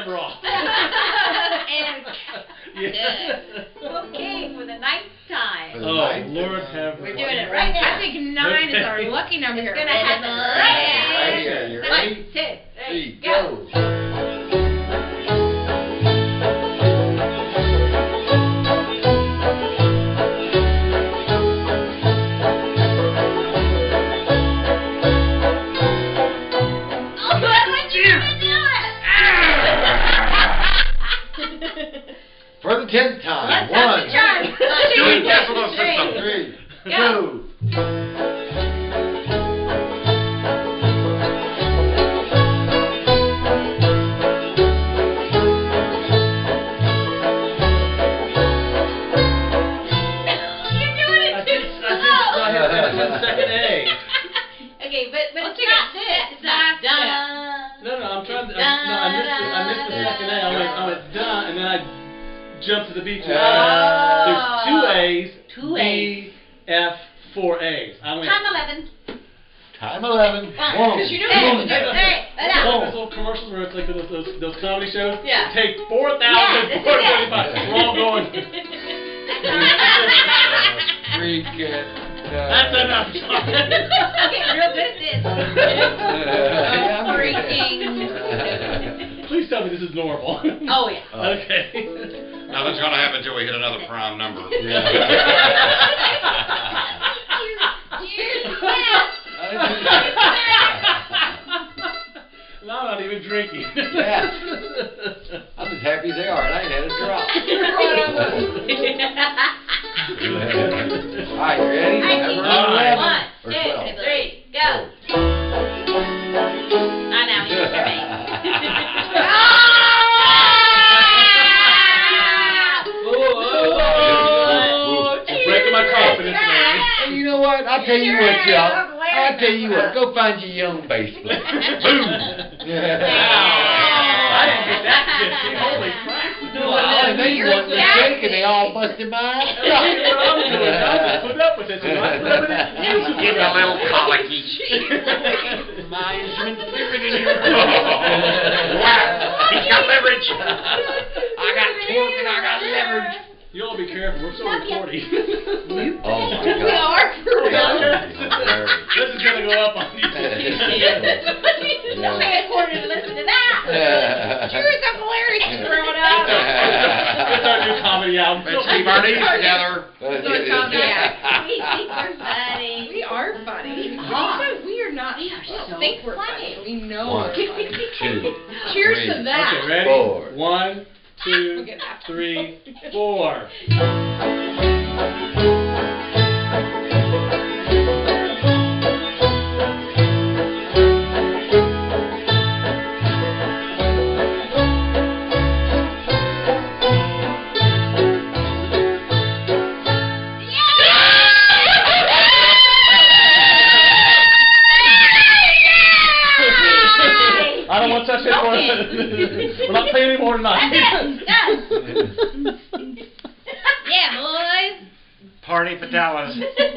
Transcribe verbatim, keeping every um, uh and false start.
her off. And Yeah. okay, for the ninth time. For the Oh, ninth Lord time. have We're mercy. doing it right now. I think nine is our Okay. lucky number It's here. gonna happen right now. Right here, you ready? One, two, Three, three, go. go. Oh, but when you gonna do it? For the tenth time. Let's have One, the charm. Doing decimal Three. system. three, Go. two. You're doing it I too did, I did, slow. I had, I did second A. Okay, but but Let's it's take not it. this. It's not done. No, no, I'm trying to, I, no, I missed the, I missed the second A. I went, I went done, and then I jumped to the B two. Oh. There's two A's, Two B, F, four A's. I went. Time eleven. Time eleven. One. One. Because you know Hey, what hey, to do. hey, It's hey, like those little commercials where it's like those those, those comedy shows. Yeah. Take four Yeah, thousand this is four it. thirty-five. We're all going. Freak it. That's enough. Okay, real good at this. Yeah, I'm good at freaking- Please tell me this is normal. Oh yeah. Okay. Nothing's gonna happen until we hit another prime number. Yeah. Cheers to that. No, I'm not even drinking. Yeah. I'm as happy as they are, and I ain't had a drop. All right, you ready? I Number keep All right. eleven One, or two, twelve? three, go. Ah, now you hear me. Oh, oh, oh, you're breaking my confidence, Mary. And you know what? I'll tell you Sure, what, y'all. I'm glad I'll tell you that's what. Go find you your own bass player. Boom. I didn't get that fifty. Holy crap. Well, I they wasn't Yeah. shaking. They all busted my ass. See what I'm doing? I just put up with this. and I put up with it. You should Getting a little colicky. My instrument's different in here. Wow, he's got leverage. I got torque and I got leverage. You all be careful. We're still Love ya. Oh recording. my God. We are for real. This is gonna go up on YouTube. Don't pay a quarter to listen to that. Sure, it's hilarious growing up. It's our new comedy album. Let's keep our knees together. Yeah. We think we're funny. We are funny. Ah. Also, we are not. We are we don't so think we're funny. funny. We know One, we're funny. two, Cheers three. to that. Okay, ready? Four. One, two, We'll get that. three, four. I don't want to touch anymore. We're not playing anymore tonight. That's it. Done. Yeah, boys. Party for dollars.